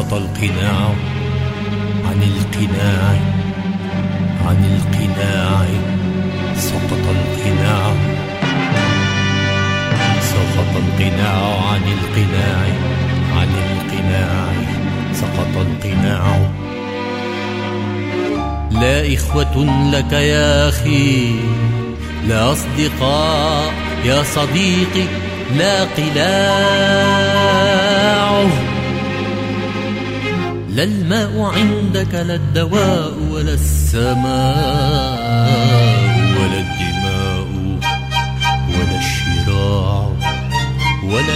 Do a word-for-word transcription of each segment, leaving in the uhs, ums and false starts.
سقط القناع عن القناع عن القناع سقط القناع سقط القناع عن القناع عن القناع سقط القناع. لا إخوة لك يا أخي، لا أصدقاء يا صديقي، لا قلاع. لا الماء عندك، لا الدواء، ولا السماء، ولا الدماء، ولا الشراع، ولا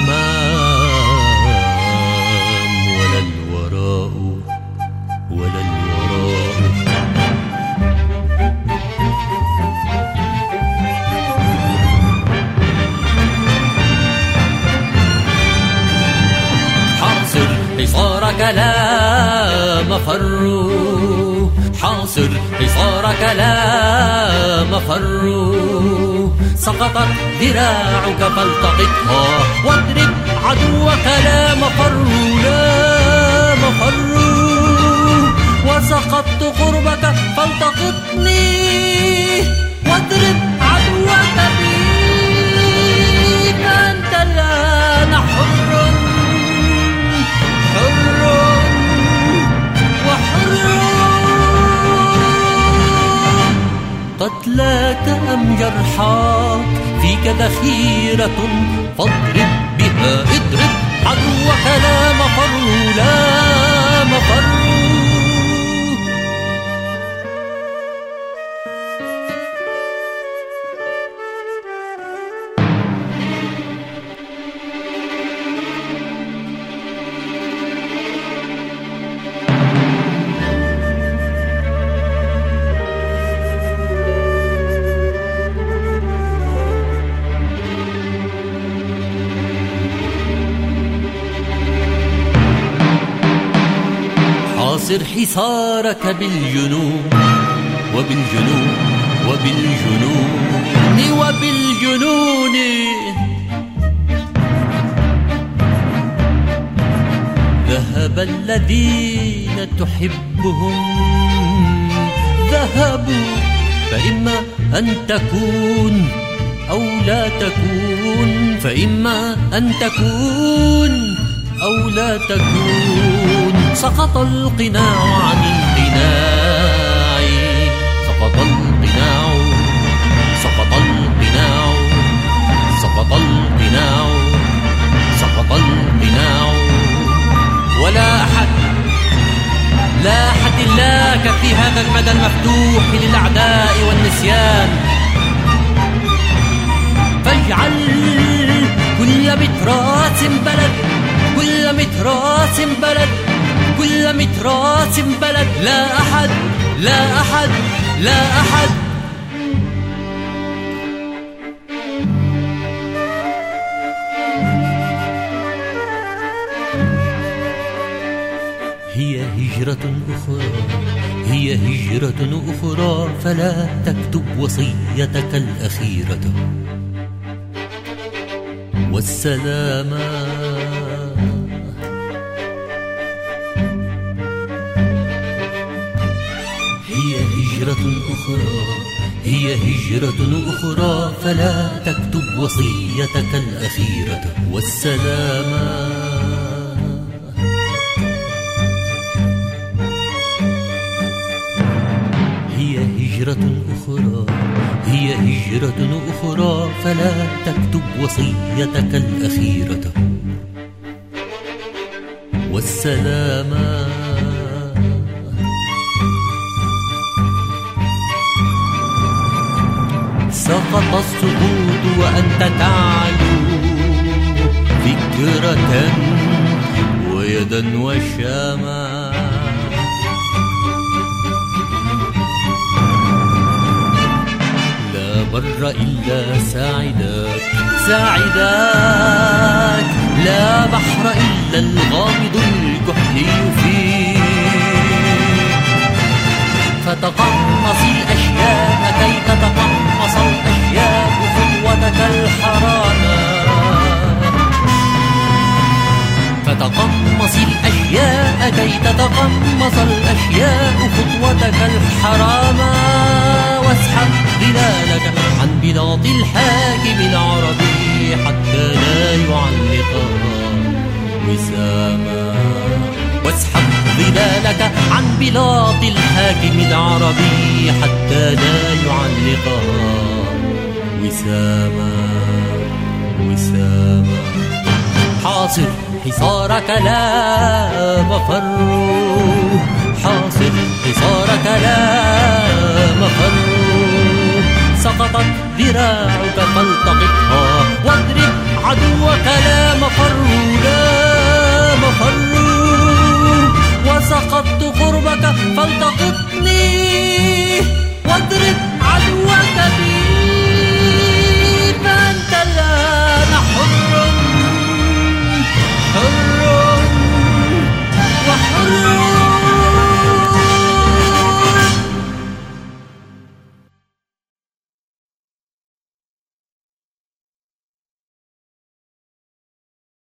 الأمام، ولا الوراء، ولا الوراء. حاصر حصارك لا مفر، حاصر حصارك لا مفر. سقطت ذراعك فالتقطها واضرب عدوك لا مفر، لا مفر. وسقطت قربك فالتقطني واضرب عدوك بي. فأنت الآن حر، حر وحر. قتلاك أم جرحاك فيك ذخيرة فاضرب بها، اضرب عدوك لا مفر، لا مفر. حاصر حصارك بالجنون وبالجنون وبالجنون وبالجنون. ذهب الذين تحبهم، ذهبوا. فإما أن تكون أو لا تكون، فإما أن تكون أو لا تكون. سقط القناع عن القناع، سقط القناع، سقط القناع، سقط القناع، سقط القناع. ولا أحد، لا أحد إلاك في هذا المدى المفتوح للأعداء والنسيان. فاجعل كل متراس بلد، كل متراس بلد، كل متراس بلد. لا أحد، لا أحد، لا أحد. هي هجرة أخرى، هي هجرة أخرى. فلا تكتب وصيتك الأخيرة والسلام. هي هجرة أخرى، هي هجرة أخرى. فلا تكتب وصيتك الأخيرة والسلام. هي هجرة أخرى، هي هجرة أخرى. فلا تكتب وصيتك الأخيرة والسلام. سقط السقوط وأنت تعلو، فكرة ويدا وشاما. لا بر إلا ساعداك، ساعداك. لا بحر إلا الغامض الكحلي فيه. فتقمص الأشياء كي تتقمص الأشياء قوتك الحرامة. فتقمص الأشياء أتيت تقمص الأشياء خطوتك الحرامة، واسحب ظلالك عن بلاط الحاكم العربي حتى لا يعلقها وساما. واسحب ظلالك عن بلاط الحاكم العربي حتى لا يعلقها وساما وساما. حاصر حصارك لا مفر، حاصر حصارك لا مفر. سقطت ذراعك فالتقطها واضرب عدوك لا مفر.